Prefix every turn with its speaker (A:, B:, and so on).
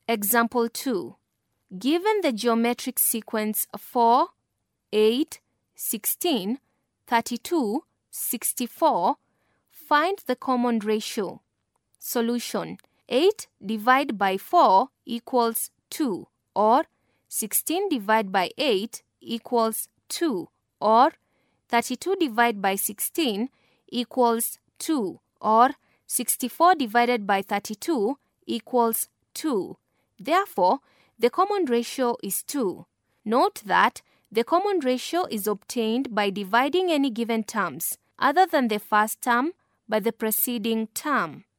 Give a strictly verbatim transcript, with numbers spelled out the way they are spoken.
A: Example two. Given the geometric sequence four, eight, sixteen, thirty-two, sixty-four, find the common ratio. Solution. eight divided by four equals two, or sixteen divided by eight equals two, or thirty-two divided by sixteen equals two, or sixty-four divided by thirty-two equals two. Therefore, the common ratio is two. Note that the common ratio is obtained by dividing any given terms, other than the first term, by the preceding term.